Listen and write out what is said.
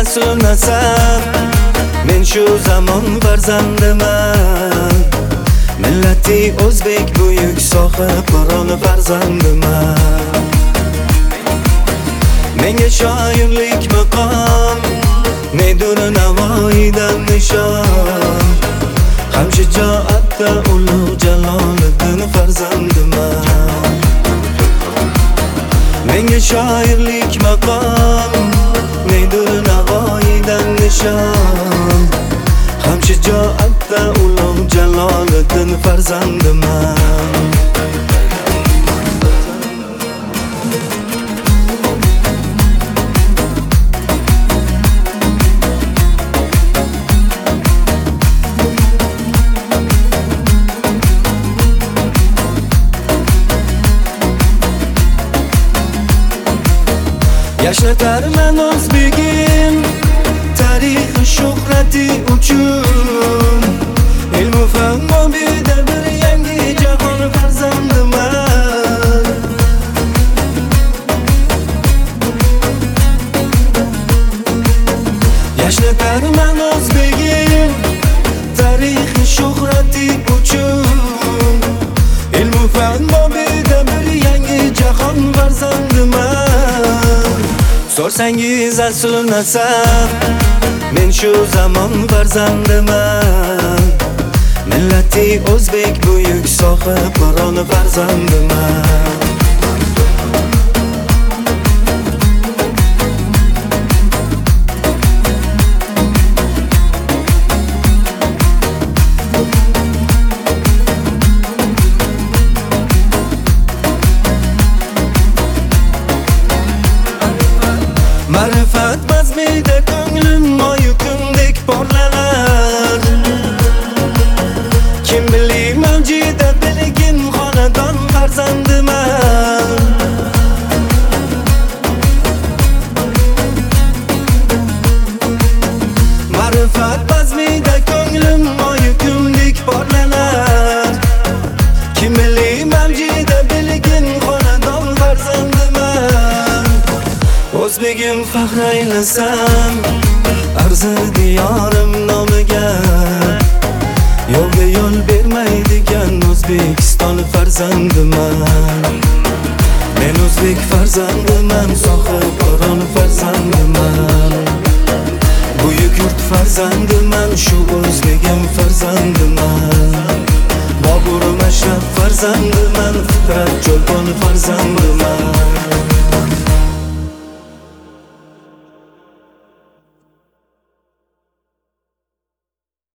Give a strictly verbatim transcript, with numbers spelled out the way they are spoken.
asl nasab, men shu zamon farzandiman. Millati o'zbek buyuk sohib Qur'on farzandiman. Menga shoirlik maqom, Nedur Navoiydan nishon. Ham shijoatda ulug' Jaloliddin farzandiman. Menga shoirlik maqom, Nedur Navoiydan nishon. Ham shijoatda ulug' Jaloliddin farzandiman. Yashnatarman o'zbegim tarixi shuhrati uchun. Ilmu fan mo'bida bir yangi jahon farzandiman. Yashnatarman o'zbegim tarixi shuhrati uchun. Ilmu fan mo'bida bir yangi jahon farzandiman. Sorsangiz asl nasab, men shu zamon farzandiman. Millati o'zbek buyuk sohib Qur'on farzandiman. Ma'rifat bazmida ko'nglim oyu kundek porlanar. Kim billi mavjida bilgin xonadon farzandiman. Ma'rifat bazmida ko'nglim oyu kundek porlanar. Kim billi mavjida bilgin xonadon farzandiman. O'zbegim faxr aylasam, arzir diyorim nomiga. Yo'lga yo'l bermaydigan O'zbekiston farzandiman. Men o'zbek farzandiman, sohib Qur'on farzandiman. Buyuk yurt farzandiman, shu o'zbegim farzandiman. Bobur Mashrab farzandiman, Fitrat Cho'lpon farzandiman.